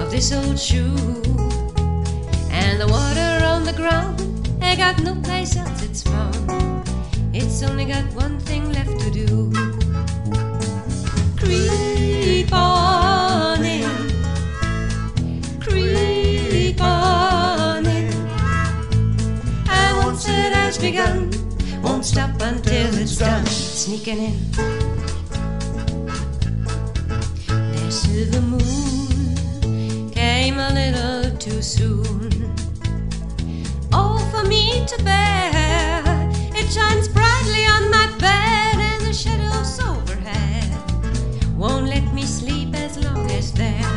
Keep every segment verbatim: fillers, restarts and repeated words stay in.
of this old shoe. And the water on the ground, I got no place else it's found. It's only got one thing left to do. Creep on in, creep on in. And once it has begun, won't stop until it's done. Sneaking in. Their silver moon came a little too soon. Oh, for me to bear, it shines brightly on my bed, and the shadows overhead won't let me sleep as long as there.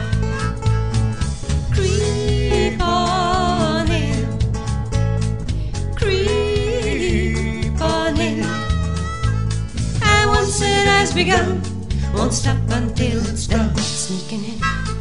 Creep on in, creep on in. And once it has begun, won't stop until it's done. Sneaking in.